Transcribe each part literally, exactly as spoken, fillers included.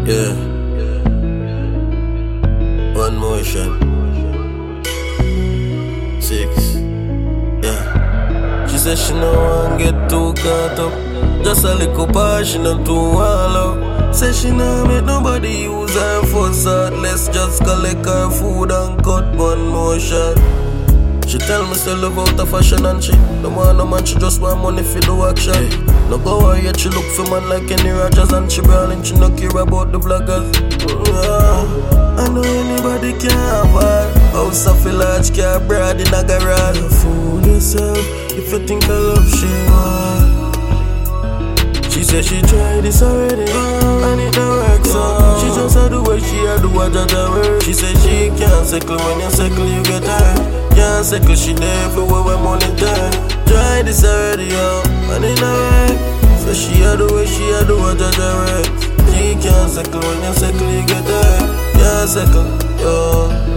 Yeah. One motion. Six. Yeah. She said she no want get too caught up. Just a little passion and too wallow. Say she no make nobody use her for sad. Let's just collect her food and cut one motion. She tell me say love out of fashion and shit. No want no man, she just want money for the action. Hey. No go out yet, she look for man like Kenny Rogers. And she brawling, she no care about the vloggers. Yeah. I know anybody can have her. House of a large car, broad in a garage. You fool yourself if you think I love she want. She said she tried this already and it don't work, so she just a do what she a do what Jaja work. She said she can't settle, when you settle you get her. Can't settle, she there everywhere when money there. Try this already, yo, and it don't work. So she a do what she a do what Jaja work. She can't settle, when you settle you get her. Can't settle, yo.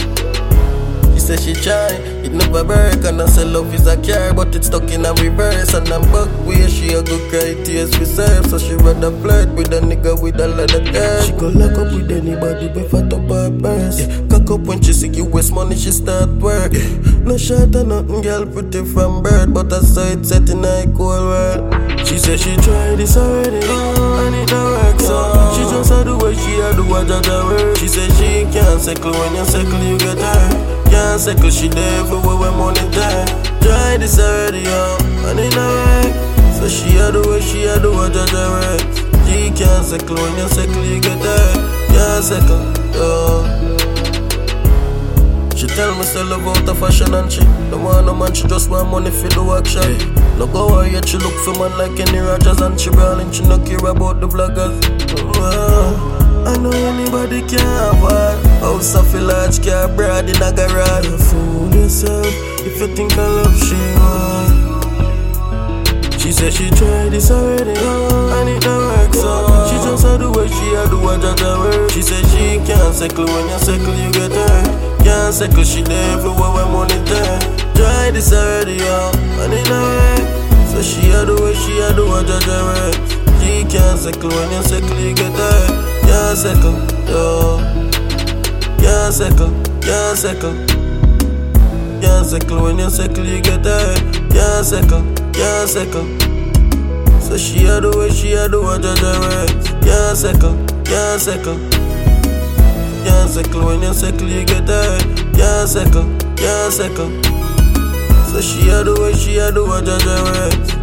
She said she try, it never work. And I say love is a car, but it's stuck in a reverse. And I'm back where she a good cry tears for serve. So she rather flirt with a nigga with a lot of dirt. She go lock up with anybody but fat up her purse. Yeah. Cock up when she see you waste money, she start work. Yeah. No shot or nothing, girl pretty from birth, but I saw it set in a cold world. She said she tried this already and it don't work, so she just a do what she a do what Jaja work. She said she can't settle, when you settle you get her. Can't settle, she there everywhere when money there. Try this already, yo, and it don't work. So she a do what she a do what Jaja work. She can't settle, when you settle you get her. Can't settle, yo. She tell me say love out of fashion and shit. No want no man, she just want money for the action. Hey. No go out yet, she look for man like Kenny Rogers. And she brawling, she no care about the vloggers. uh, I know anybody can have her. House of a large car, broad in a garage. You fool yourself if you think I love she want. She said she tried this already and it don't work, so she just a do what she a do what Jaja work. She said she can't settle, when you settle you get her. Can't settle, she there everywhere when money there. Try this already, yo, and it don't work. So she a do what she a do what Jaja work. She can't settle, when you settle you get her. Can't settle, yo. Can't settle, can't settle. Can't settle, when you settle you get her. Can't settle, can't settle. So she a do what she a do what Jaja work. Can't settle, can't settle. Can't settle, when you settle you get her. Can't settle, can't settle. So she a do what she a do what Jaja work.